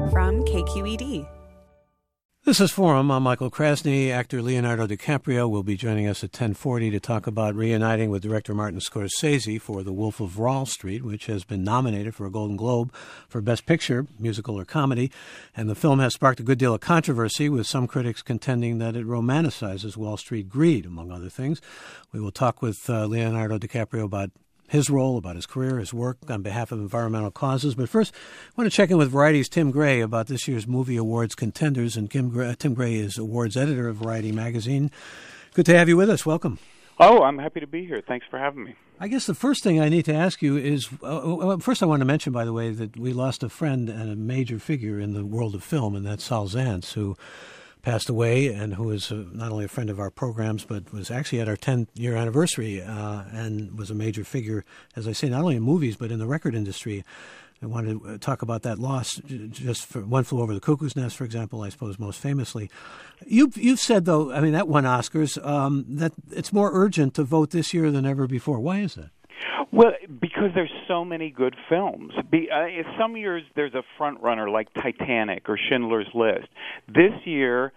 from KQED. This is Forum. I'm Michael Krasny. Actor Leonardo DiCaprio will be joining us at 10:40 to talk about reuniting with director Martin Scorsese for The Wolf of Wall Street, which has been nominated for a Golden Globe for Best Picture, musical or comedy. And the film has sparked a good deal of controversy, with some critics contending that it romanticizes Wall Street greed, among other things. We will talk with Leonardo DiCaprio about his role, about his career, his work on behalf of environmental causes. But first, I want to check in with Variety's Tim Gray about this year's Movie Awards contenders. And Tim Gray is awards editor of Variety magazine. Good to have you with us. Welcome. Oh, I'm happy to be here. Thanks for having me. I guess the first thing I need to ask you is, first I want to mention, by the way, that we lost a friend and a major figure in the world of film, and that's Saul Zaentz, who passed away and who is not only a friend of our programs, but was actually at our 10th-year anniversary and was a major figure, as I say, not only in movies, but in the record industry. I wanted to talk about that loss just for One Flew Over the Cuckoo's Nest, for example, I suppose most famously. You've said, though, I mean, that won Oscars, that it's more urgent to vote this year than ever before. Why is that? Well, because there's so many good films. Some years there's a front runner like Titanic or Schindler's List. This year,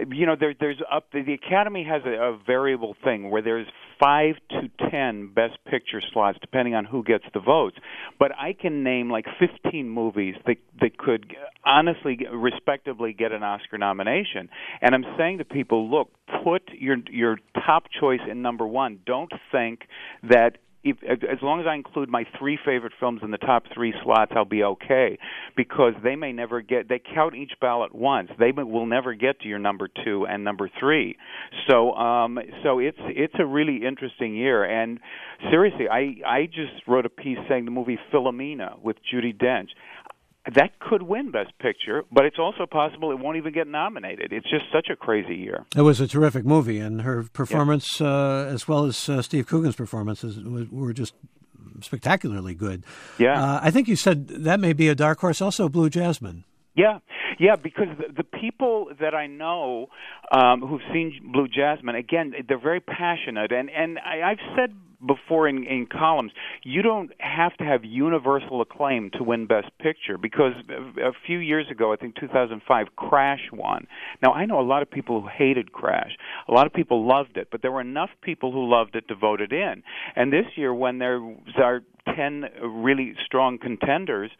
the Academy has a variable thing where there's 5 to 10 Best Picture slots, depending on who gets the votes. But I can name like 15 movies that could honestly, respectively, get an Oscar nomination. And I'm saying to people, look, put your top choice in number one. Don't think that as long as I include my 3 favorite films in the top 3 slots, I'll be okay, because they may never they count each ballot once. They will never get to your number 2 and number 3. So it's a really interesting year. And seriously, I just wrote a piece saying the movie Philomena with Judi Dench, that could win Best Picture, but it's also possible it won't even get nominated. It's just such a crazy year. It was a terrific movie, and her performance, as well as Steve Coogan's performances, were just spectacularly good. Yeah. I think you said that may be a dark horse, also Blue Jasmine. Yeah, because the people that I know who've seen Blue Jasmine, again, they're very passionate, and I've said before in columns, you don't have to have universal acclaim to win Best Picture, because a few years ago, I think 2005, Crash won. Now, I know a lot of people who hated Crash. A lot of people loved it, but there were enough people who loved it to vote it in. And this year, when there are 10 really strong contenders,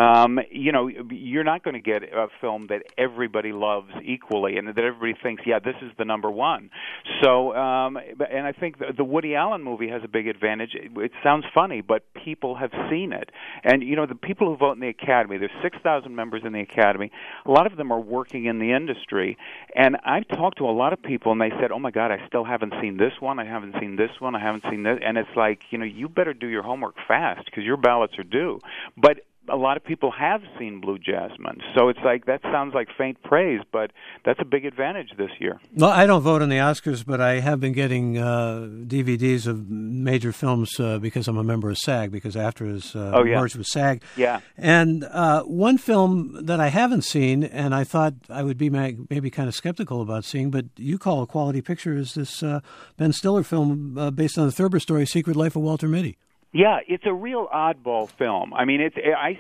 you're not going to get a film that everybody loves equally and that everybody thinks, yeah, this is the number one. So, and I think the Woody Allen movie has a big advantage. It sounds funny, but people have seen it. And, the people who vote in the Academy, there's 6,000 members in the Academy. A lot of them are working in the industry. And I've talked to a lot of people, and they said, oh, my God, I still haven't seen this one. I haven't seen this one. I haven't seen this. And it's like, you better do your homework fast, because your ballots are due. But a lot of people have seen Blue Jasmine. So it's like, that sounds like faint praise, but that's a big advantage this year. Well, I don't vote in the Oscars, but I have been getting DVDs of major films because I'm a member of SAG, because after is merged with SAG. Yeah. And one film that I haven't seen, and I thought I would be maybe kind of skeptical about seeing, but you call a quality picture, is this Ben Stiller film based on the Thurber story, Secret Life of Walter Mitty. Yeah, it's a real oddball film. I mean,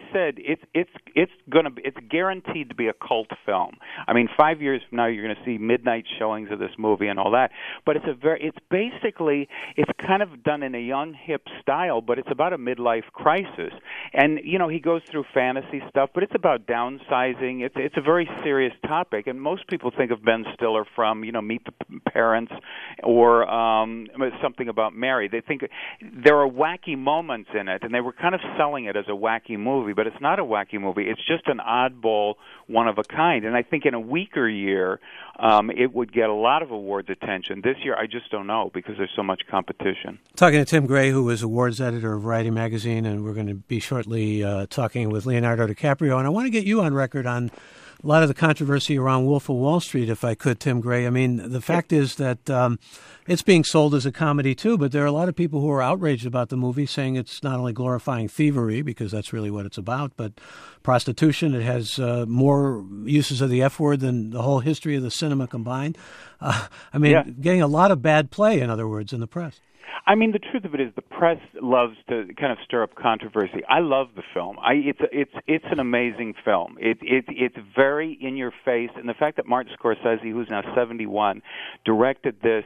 it's guaranteed to be a cult film. I mean, 5 years from now, you're going to see midnight showings of this movie and all that. But it's kind of done in a young, hip style, but it's about a midlife crisis. And he goes through fantasy stuff, but it's about downsizing. It's a very serious topic, and most people think of Ben Stiller from Meet the Parents or something about Mary. They think there are wacky moments in it, and they were kind of selling it as a wacky movie, but it's not a wacky movie. It's just an oddball, one of a kind. And I think in a weaker year, it would get a lot of awards attention. This year, I just don't know, because there's so much competition. Talking to Tim Gray, who is awards editor of Variety magazine, and we're going to be shortly talking with Leonardo DiCaprio. And I want to get you on record on a lot of the controversy around Wolf of Wall Street, if I could, Tim Gray. I mean, the fact is that it's being sold as a comedy, too, but there are a lot of people who are outraged about the movie, saying it's not only glorifying thievery, because that's really what it's about, but prostitution. It has more uses of the F word than the whole history of the cinema combined. Getting a lot of bad play, in other words, in the press. I mean, the truth of it is, the press loves to kind of stir up controversy. I love the film. It's an amazing film. It's very in your face, and the fact that Martin Scorsese, who's now 71, directed this,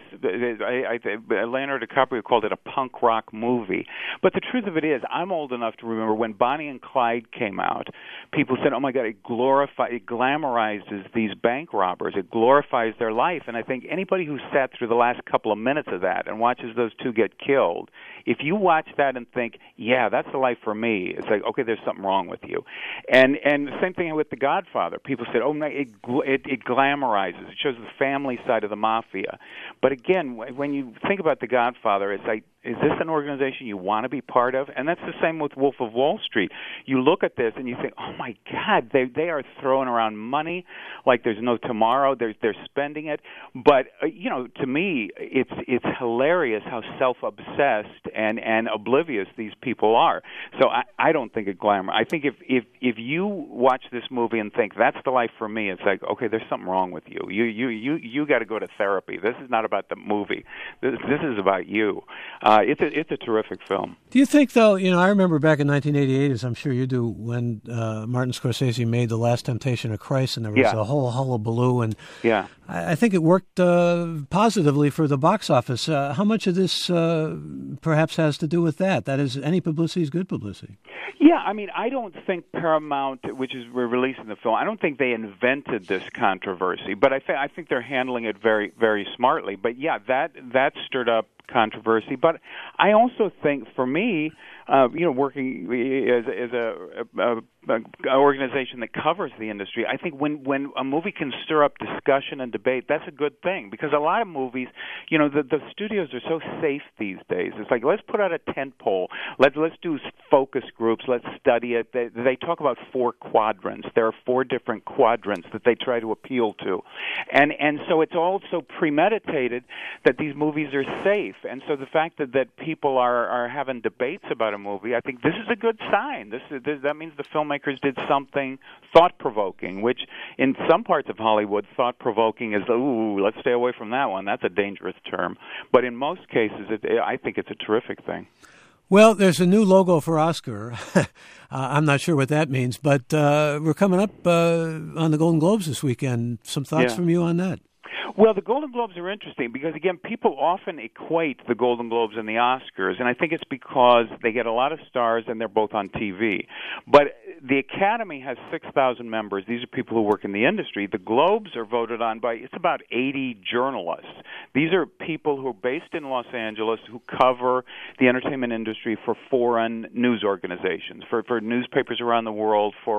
Leonardo DiCaprio called it a punk rock movie. But the truth of it is, I'm old enough to remember when Bonnie and Clyde came out. People said, "Oh my God, it glamorizes these bank robbers. It glorifies their life." And I think anybody who sat through the last couple of minutes of that and watches those two get killed, if you watch that and think, yeah, that's the life for me, it's like, okay, there's something wrong with you. And the same thing with The Godfather. People said, oh, no, it glamorizes. It shows the family side of the mafia. But again, when you think about The Godfather, it's like, is this an organization you want to be part of? And that's the same with Wolf of Wall Street. You look at this and you think, oh my God, they are throwing around money like there's no tomorrow. They're spending it. But to me, it's hilarious how self-obsessed and oblivious these people are. So I don't think it glamour. I think if you watch this movie and think that's the life for me, it's like, okay, there's something wrong with you. You got to go to therapy. This is not about the movie. This is about you. It's a terrific film. Do you think, though, I remember back in 1988, as I'm sure you do, when Martin Scorsese made The Last Temptation of Christ, and there was a whole hullabaloo, and I think it worked positively for the box office. How much of this perhaps has to do with that? That is, any publicity is good publicity. Yeah, I mean, I don't think Paramount, which is releasing the film, I don't think they invented this controversy, but I think they're handling it very, very smartly. But yeah, that stirred up controversy. But I also think, for me, working as a organization that covers the industry, I think when a movie can stir up discussion and debate, that's a good thing. Because a lot of movies, the studios are so safe these days. It's like, let's put out a tent pole. Let's do focus groups. Let's study it. They talk about 4 quadrants. There are 4 different quadrants that they try to appeal to. And so it's all so premeditated that these movies are safe. And so the fact that people are having debates about a movie, I think this is a good sign. That means the filmmakers did something thought-provoking, which in some parts of Hollywood, thought-provoking is, ooh, let's stay away from that one. That's a dangerous term. But in most cases, I think it's a terrific thing. Well, there's a new logo for Oscar. I'm not sure what that means, but we're coming up on the Golden Globes this weekend. Some thoughts from you on that? Well, the Golden Globes are interesting because, again, people often equate the Golden Globes and the Oscars, and I think it's because they get a lot of stars and they're both on TV. But the Academy has 6,000 members. These are people who work in the industry. The Globes are voted on by, it's about 80 journalists. These are people who are based in Los Angeles who cover the entertainment industry for foreign news organizations, for newspapers around the world, for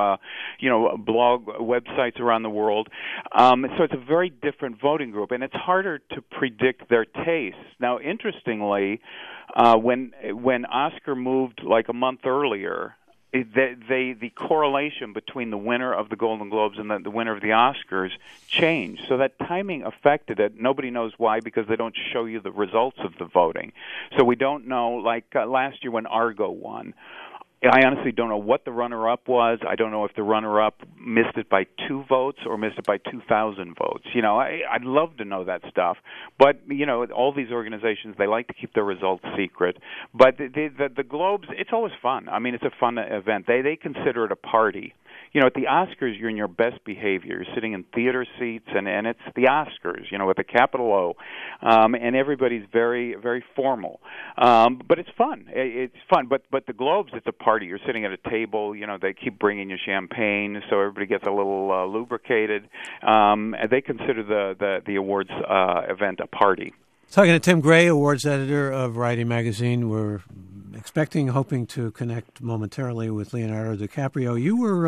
blog websites around the world. So it's a very different voting group, and it's harder to predict their tastes. Now, interestingly, when Oscar moved like a month earlier, the correlation between the winner of the Golden Globes and the winner of the Oscars changed. So that timing affected it. Nobody knows why, because they don't show you the results of the voting. So we don't know, like last year when Argo won, I honestly don't know what the runner-up was. I don't know if the runner-up missed it by 2 votes or missed it by 2,000 votes. I'd love to know that stuff. But, all these organizations, they like to keep their results secret. But the Globes, it's always fun. I mean, it's a fun event. They consider it a party. At the Oscars, you're in your best behavior. You're sitting in theater seats, and it's the Oscars, with a capital O. And everybody's very, very formal. But it's fun. It's fun. But the Globes, it's a party. You're sitting at a table. They keep bringing you champagne, so everybody gets a little lubricated. And they consider the awards event a party. Talking to Tim Gray, awards editor of Variety magazine. We're hoping to connect momentarily with Leonardo DiCaprio. You were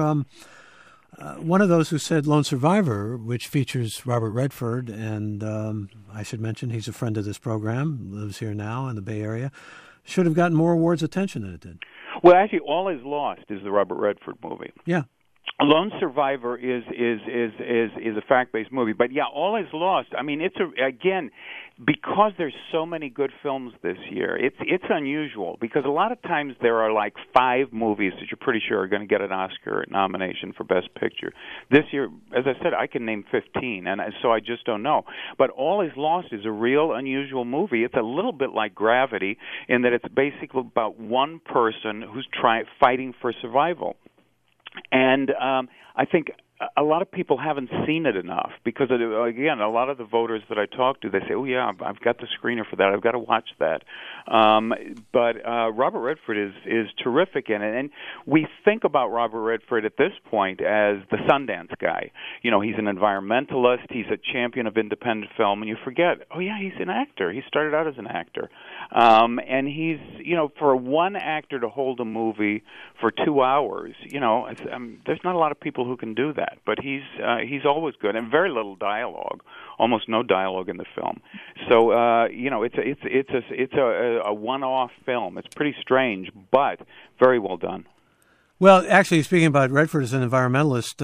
one of those who said Lone Survivor, which features Robert Redford, and I should mention he's a friend of this program, lives here now in the Bay Area, should have gotten more awards attention than it did. Well, actually, All Is Lost is the Robert Redford movie. Yeah. Lone Survivor is a fact-based movie, but yeah, All Is Lost. I mean, again, because there's so many good films this year. It's unusual because a lot of times there are like 5 movies that you're pretty sure are going to get an Oscar nomination for Best Picture. This year, as I said, I can name 15, and so I just don't know. But All Is Lost is a real unusual movie. It's a little bit like Gravity in that it's basically about one person who's fighting for survival. And I think a lot of people haven't seen it enough because, again, a lot of the voters that I talk to, they say, oh, yeah, I've got the screener for that. I've got to watch that. But Robert Redford is terrific in it. And we think about Robert Redford at this point as the Sundance guy. You know, he's an environmentalist. He's a champion of independent film. And you forget, oh, yeah, he's an actor. He started out as an actor. And he's, you know, for one actor to hold a movie for 2 hours, you know, there's not a lot of people who can do that. But he's always good, and very little dialogue, almost no dialogue in the film. So you know, it's a one-off film. It's pretty strange, but very well done. Well, actually, speaking about Redford as an environmentalist,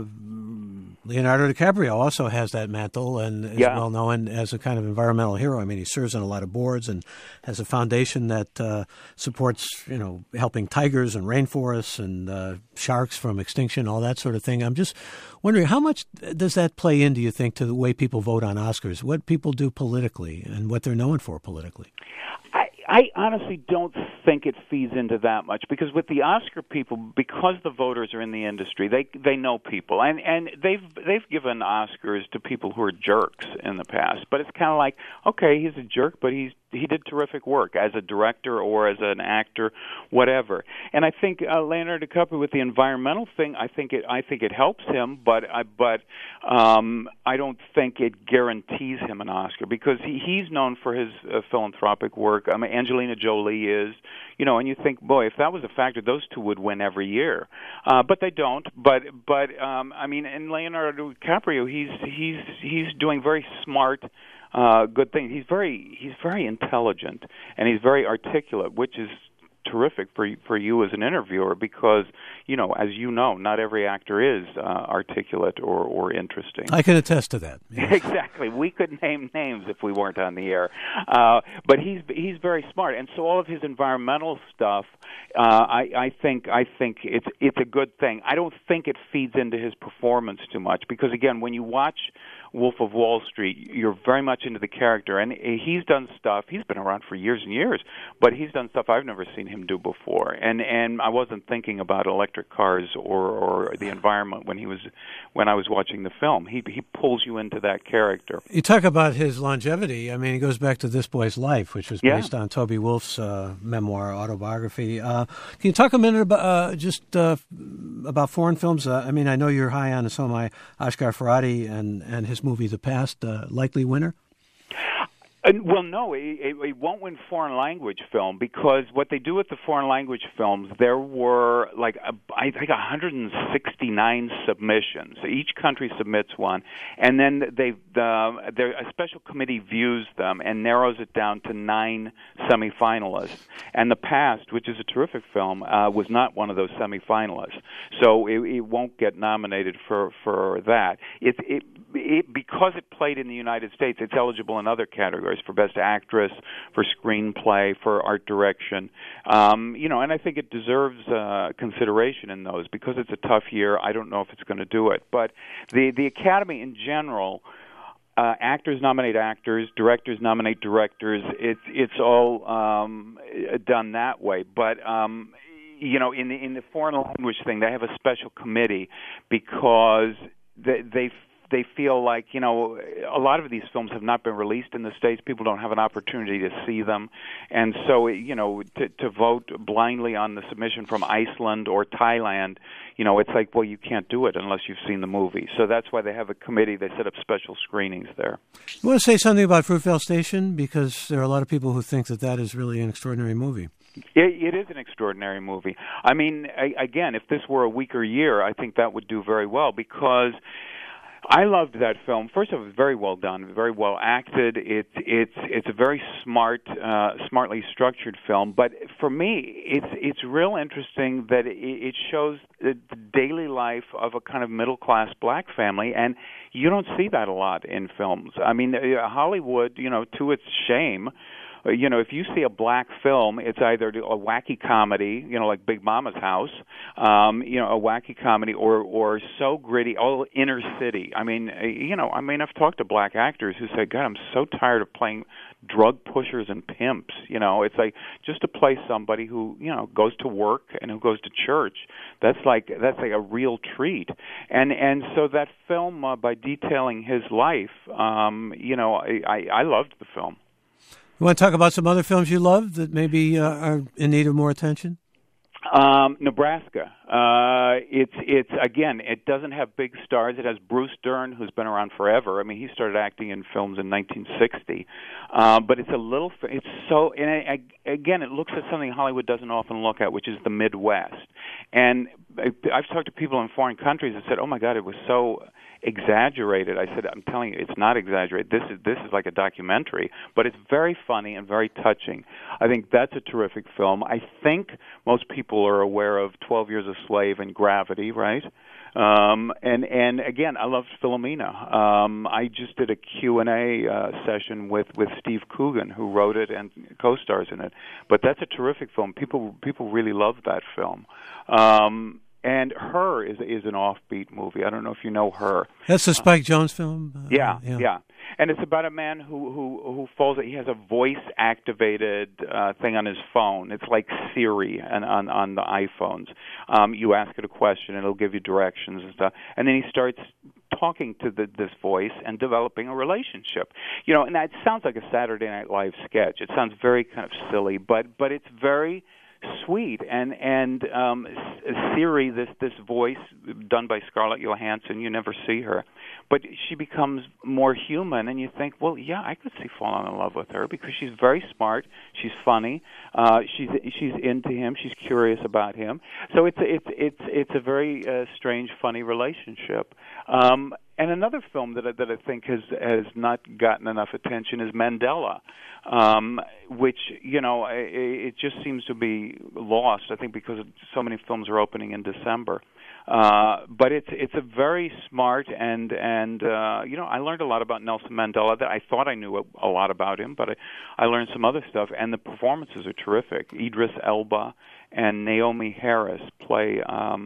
Leonardo DiCaprio also has that mantle and is well known as a kind of environmental hero. I mean, he serves on a lot of boards and has a foundation that supports, you know, helping tigers and rainforests and sharks from extinction, all that sort of thing. I'm just wondering, how much does that play in, do you think, to the way people vote on Oscars, what people do politically and what they're known for politically? I honestly don't think it feeds into that much because with the Oscar people, because the voters are in the industry, they know people and they've given Oscars to people who are jerks in the past. But it's kind of like, okay, he's a jerk, but he did terrific work as a director or as an actor, whatever. And I think Leonardo DiCaprio with the environmental thing, I think it helps him, but I don't think it guarantees him an Oscar because he's known for his philanthropic work. I mean, Angelina Jolie is, you know, and you think, boy, if that was a factor, those two would win every year. But they don't. But I mean, and Leonardo DiCaprio, he's doing very smart, good things. He's very intelligent and he's very articulate, which is terrific for you as an interviewer because, you know, as you know, not every actor is articulate or interesting. I can attest to that. Yes. Exactly. We could name names if we weren't on the air. But he's very smart, and so all of his environmental stuff, I think it's a good thing. I don't think it feeds into his performance too much because, again, when you watch Wolf of Wall Street, you're very much into the character, and he's done stuff. He's been around for years and years, but he's done stuff I've never seen him do before. And I wasn't thinking about electric cars or the environment when I was watching the film. He pulls you into that character. You talk about his longevity. I mean, he goes back to This Boy's Life, which was based on Toby Wolf's memoir autobiography. Can you talk a minute about foreign films? I mean, I know you're high on Somai Ashgar and his movie The Past, likely winner? Well, no, it won't win foreign language film because what they do with the foreign language films, there were I think 169 submissions. Each country submits one, and then a special committee views them and narrows it down to 9 semifinalists. And The Past, which is a terrific film, was not one of those semifinalists, so it won't get nominated for that. Because it played in the United States, it's eligible in other categories for Best Actress, for Screenplay, for Art Direction. You know, and I think it deserves consideration in those because it's a tough year. I don't know if it's going to do it. But the Academy in general, actors nominate actors, directors nominate directors. It's all done that way. But you know, in the foreign language thing, they have a special committee because they feel like, you know, a lot of these films have not been released in the States. People don't have an opportunity to see them. And so, you know, to vote blindly on the submission from Iceland or Thailand, you know, it's like, well, you can't do it unless you've seen the movie. So that's why they have a committee. They set up special screenings there. You want to say something about Fruitvale Station? Because there are a lot of people who think that is really an extraordinary movie. It is an extraordinary movie. I mean, again, if this were a weaker year, I think that would do very well because I loved that film. First of all, it was very well done, very well acted. It's a very smartly structured film. But for me, it's real interesting that it shows the daily life of a kind of middle class black family, and you don't see that a lot in films. I mean, Hollywood, to its shame, if you see a black film, it's either a wacky comedy, like Big Mama's House, a wacky comedy, or so gritty, all inner city. I've talked to black actors who say, God, I'm so tired of playing drug pushers and pimps. It's like just to play somebody who, goes to work and who goes to church. That's like a real treat. And so that film, by detailing his life, I loved the film. You want to talk about some other films you love that maybe are in need of more attention? Nebraska. It's again, it doesn't have big stars. It has Bruce Dern, who's been around forever. I mean, he started acting in films in 1960. But it's again, it looks at something Hollywood doesn't often look at, which is the Midwest. And I've talked to people in foreign countries that said, "Oh my God, it was so exaggerated." I said, "I'm telling you, it's not exaggerated. This is like a documentary, but it's very funny and very touching." I think that's a terrific film. I think most people are aware of 12 Years a Slave and Gravity, right? And again, I love Philomena. I just did a Q&A session with Steve Coogan, who wrote it and co-stars in it. But that's a terrific film. People really love that film. And Her is an offbeat movie. I don't know if you know Her. That's the Spike Jonze film? Yeah. And it's about a man who falls. He has a voice-activated thing on his phone. It's like Siri on the iPhones. You ask it a question, and it'll give you directions and stuff. And then he starts talking to this voice and developing a relationship. And that sounds like a Saturday Night Live sketch. It sounds very kind of silly, but it's very sweet. And Siri, this voice done by Scarlett Johansson, you never see her, but she becomes more human, and you think, well, yeah, I could see falling in love with her because she's very smart, she's funny, she's into him, she's curious about him. So it's a very strange, funny relationship. And another film that I think has not gotten enough attention is Mandela, which it just seems to be lost. I think because so many films are opening in December. But it's a very smart and I learned a lot about Nelson Mandela. That I thought I knew a lot about him, but I learned some other stuff. And the performances are terrific. Idris Elba and Naomi Harris play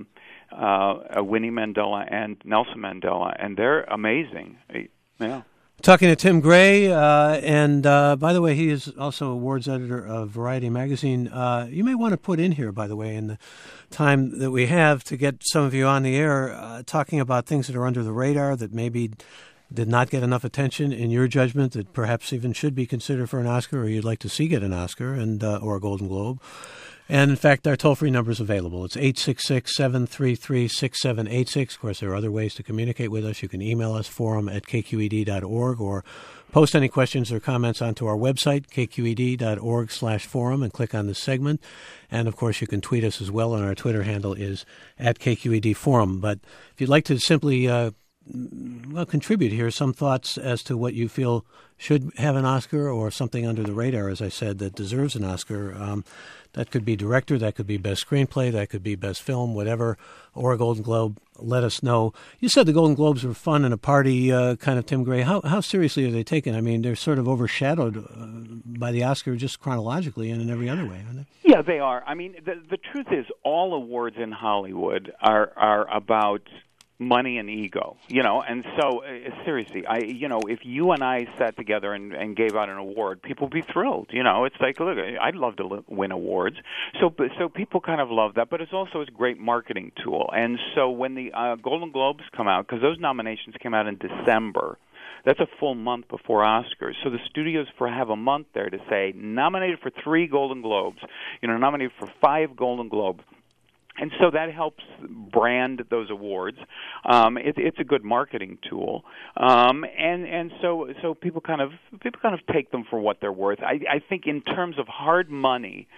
Winnie Mandela and Nelson Mandela, and they're amazing. Yeah. Talking to Tim Gray, and by the way, he is also awards editor of Variety magazine. You may want to put in here, by the way, in the time that we have to get some of you on the air, talking about things that are under the radar that maybe did not get enough attention in your judgment, that perhaps even should be considered for an Oscar, or you'd like to see get an Oscar and or a Golden Globe. And, in fact, our toll-free number is available. It's 866-733-6786. Of course, there are other ways to communicate with us. You can email us, forum@kqed.org, or post any questions or comments onto our website, kqed.org/forum, and click on the segment. And, of course, you can tweet us as well, and our Twitter handle is @KQEDForum. But if you'd like to simply contribute here some thoughts as to what you feel should have an Oscar, or something under the radar, as I said, that deserves an Oscar. That could be director, that could be best screenplay, that could be best film, whatever, or a Golden Globe. Let us know. You said the Golden Globes were fun and a party, kind of, Tim Gray. How seriously are they taken? I mean, they're sort of overshadowed by the Oscar just chronologically and in every other way, aren't they? Yeah, they are. I mean, the truth is all awards in Hollywood are about money and ego, and so seriously, if you and I sat together and gave out an award, people would be thrilled. It's like, look, I'd love to win awards. So people kind of love that, but it's also a great marketing tool. And so when the Golden Globes come out, because those nominations came out in December, that's a full month before Oscars. So the studios have a month there to say, nominated for 3 Golden Globes, nominated for 5 Golden Globes. And so that helps brand those awards. It's a good marketing tool, and so people kind of take them for what they're worth. I think in terms of hard money,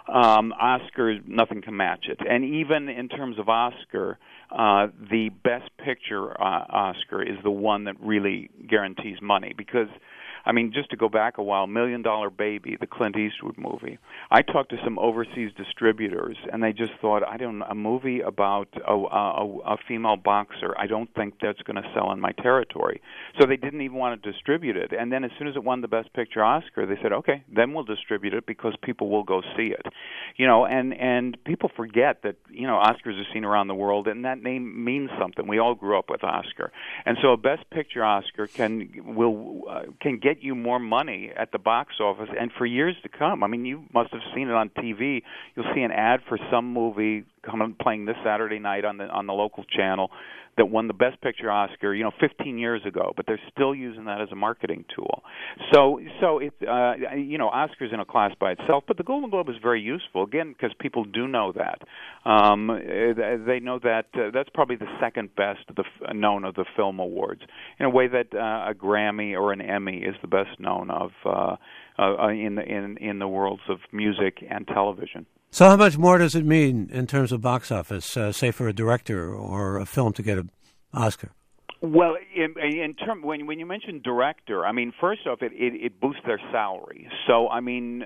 Oscar, nothing can match it. And even in terms of Oscar, the Best Picture Oscar is the one that really guarantees money because, I mean, just to go back a while, $1 Million Baby, the Clint Eastwood movie. I talked to some overseas distributors, and they just thought, a movie about a female boxer, I don't think that's going to sell in my territory. So they didn't even want to distribute it. And then as soon as it won the Best Picture Oscar, they said, okay, then we'll distribute it because people will go see it. And people forget that, Oscars are seen around the world, and that name means something. We all grew up with Oscar. And so a Best Picture Oscar can get you more money at the box office and for years to come. I mean, you must have seen it on TV. You'll see an ad for some movie playing this Saturday night on the local channel that won the Best Picture Oscar, 15 years ago, but they're still using that as a marketing tool. So it's, Oscar's in a class by itself, but the Golden Globe is very useful, again, because people do know that. They know that that's probably the second best known of the film awards, in a way that a Grammy or an Emmy is the best known of in the worlds of music and television. So how much more does it mean in terms of box office, say for a director or a film to get an Oscar? Well, in term when you mention director, I mean, first off, it boosts their salary. So, I mean,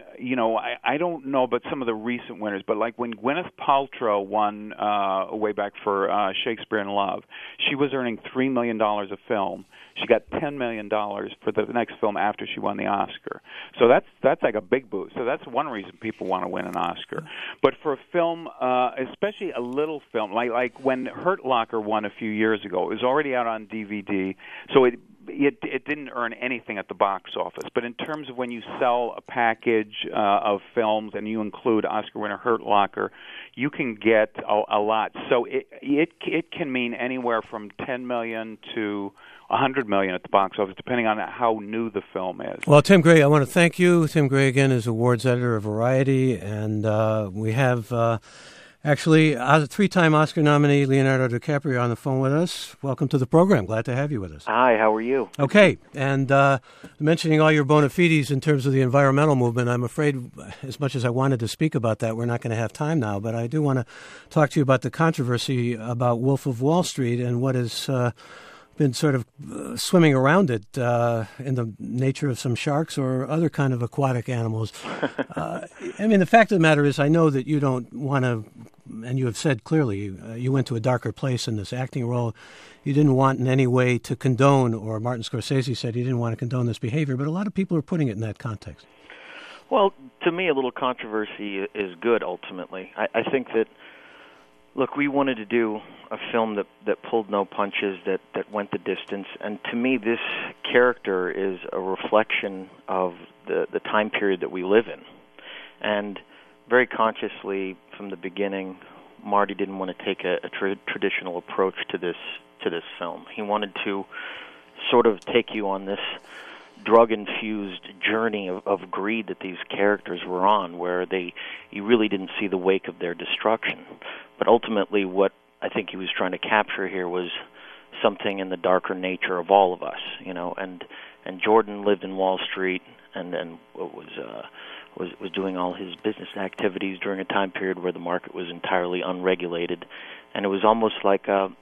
I don't know about some of the recent winners, but like when Gwyneth Paltrow won way back for Shakespeare in Love, she was earning $3 million a film. She got $10 million for the next film after she won the Oscar. So that's like a big boost. So that's one reason people want to win an Oscar. But for a film, especially a little film, like when Hurt Locker won a few years ago, it was already out on DVD, so it didn't earn anything at the box office. But in terms of when you sell a package of films and you include Oscar winner Hurt Locker, you can get a lot. So it can mean anywhere from $10 million to $100 million at the box office, depending on how new the film is. Well, Tim Gray, I want to thank you. Tim Gray, again, is awards editor of Variety, and we have actually a three-time Oscar nominee, Leonardo DiCaprio, on the phone with us. Welcome to the program. Glad to have you with us. Hi, how are you? Okay, and mentioning all your bona fides in terms of the environmental movement, I'm afraid as much as I wanted to speak about that, we're not going to have time now, but I do want to talk to you about the controversy about Wolf of Wall Street and what has been sort of swimming around it in the nature of some sharks or other kind of aquatic animals. I mean, the fact of the matter is I know that you don't want to, and you have said clearly, you went to a darker place in this acting role. You didn't want in any way to condone, or Martin Scorsese said he didn't want to condone this behavior, but a lot of people are putting it in that context. Well, to me, a little controversy is good, ultimately. I think that, look, we wanted to do a film that pulled no punches, that went the distance, and to me this character is a reflection of the time period that we live in. And very consciously, from the beginning, Marty didn't want to take a traditional approach to this film. He wanted to sort of take you on this drug-infused journey of greed that these characters were on, where you really didn't see the wake of their destruction. But ultimately, what I think he was trying to capture here was something in the darker nature of all of us, And Jordan lived in Wall Street and was doing all his business activities during a time period where the market was entirely unregulated, and it was almost like an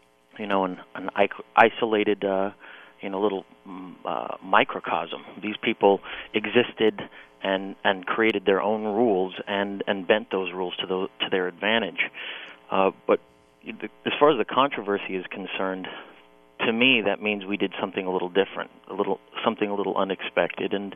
isolated little microcosm. These people existed and created their own rules and bent those rules to their advantage. But as far as the controversy is concerned, to me that means we did something a little different, something a little unexpected, and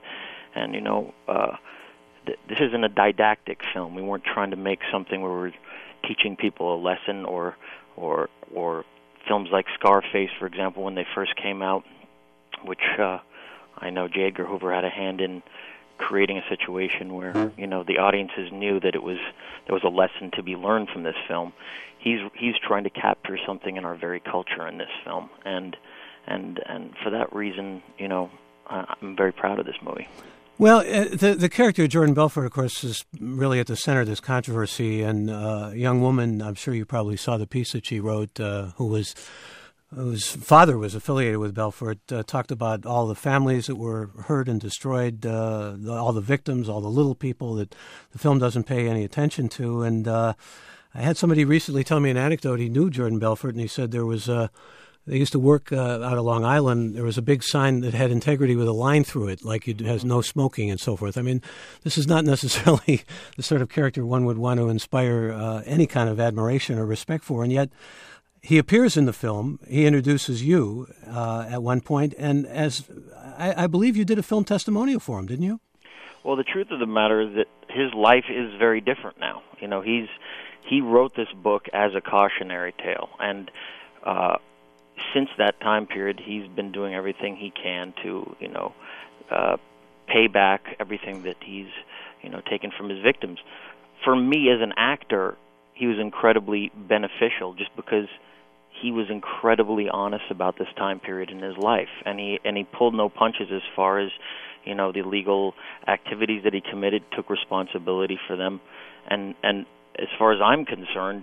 this isn't a didactic film. We weren't trying to make something where we're teaching people a lesson, or films like Scarface, for example, when they first came out, which I know J. Edgar Hoover had a hand in creating a situation where the audiences knew that there was a lesson to be learned from this film. He's trying to capture something in our very culture in this film, and for that reason, I'm very proud of this movie. Well, the character of Jordan Belfort, of course, is really at the center of this controversy. And a young woman, I'm sure you probably saw the piece that she wrote, who was whose father was affiliated with Belfort, talked about all the families that were hurt and destroyed, all the victims, all the little people that the film doesn't pay any attention to. And I had somebody recently tell me an anecdote. He knew Jordan Belfort, and he said there was they used to work out of Long Island. There was a big sign that had integrity with a line through it, like it has no smoking and so forth. I mean, this is not necessarily the sort of character one would want to inspire any kind of admiration or respect for, and yet he appears in the film. He introduces you at one point, and as I believe you did a film testimonial for him, didn't you? Well, the truth of the matter is that his life is very different now. You know, he wrote this book as a cautionary tale, and since that time period, he's been doing everything he can to, pay back everything that he's, taken from his victims. For me, as an actor, he was incredibly beneficial, just because he was incredibly honest about this time period in his life, and he pulled no punches as far as, the illegal activities that he committed, took responsibility for them, and as far as I'm concerned,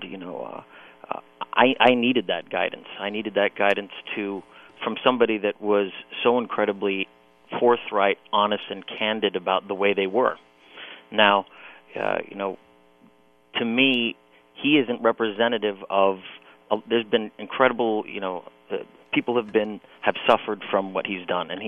I needed that guidance. I needed that guidance from somebody that was so incredibly forthright, honest, and candid about the way they were. Now, to me, he isn't representative of. There's been incredible, people have suffered from what he's done, and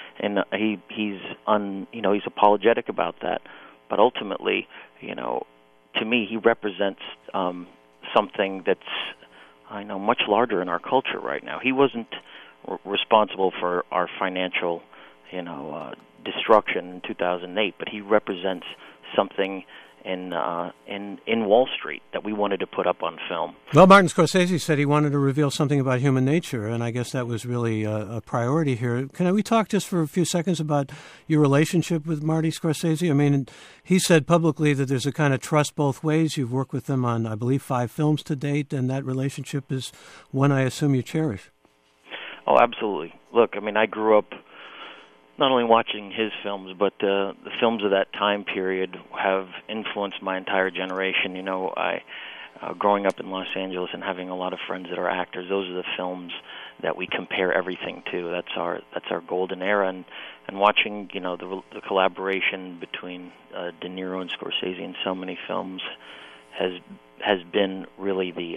he's apologetic about that. But ultimately, to me, he represents something that's, much larger in our culture right now. He wasn't responsible for our financial, destruction in 2008, but he represents something in Wall Street that we wanted to put up on film. Well, Martin Scorsese said he wanted to reveal something about human nature, and I guess that was really a priority here. Can we talk just for a few seconds about your relationship with Marty Scorsese? I mean, he said publicly that there's a kind of trust both ways. You've worked with him on, I believe, 5 films to date, and that relationship is one I assume you cherish. Oh, absolutely. Look, I mean, I grew up not only watching his films, but the films of that time period have influenced my entire generation. Growing up in Los Angeles and having a lot of friends that are actors, those are the films that we compare everything to. That's our golden era, and watching the collaboration between De Niro and Scorsese in so many films has been really the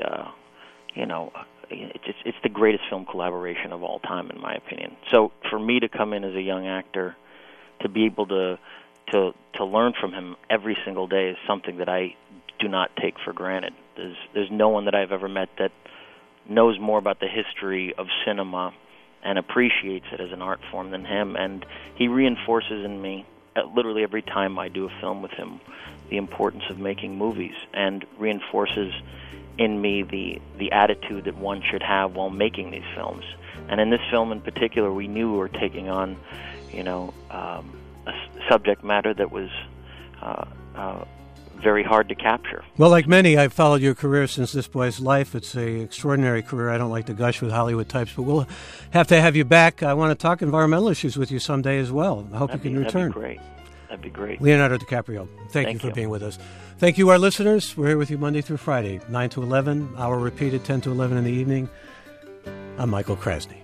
it's the greatest film collaboration of all time, in my opinion. So for me to come in as a young actor, to be able to learn from him every single day is something that I do not take for granted. There's no one that I've ever met that knows more about the history of cinema and appreciates it as an art form than him. And he reinforces in me, literally every time I do a film with him, the importance of making movies, and reinforces in me the attitude that one should have while making these films. And in this film in particular, we knew we were taking on, a subject matter that was very hard to capture. Well, like many, I've followed your career since This Boy's Life. It's an extraordinary career. I don't like to gush with Hollywood types, but we'll have to have you back. I want to talk environmental issues with you someday as well. I hope you can return. That'd be great. Leonardo DiCaprio, thank you for being with us. Thank you, our listeners. We're here with you Monday through Friday, 9 to 11, hour repeated 10 to 11 in the evening. I'm Michael Krasny.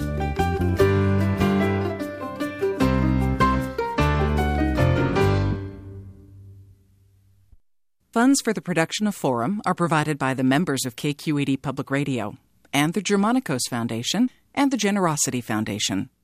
Funds for the production of Forum are provided by the members of KQED Public Radio and the Germanicos Foundation and the Generosity Foundation.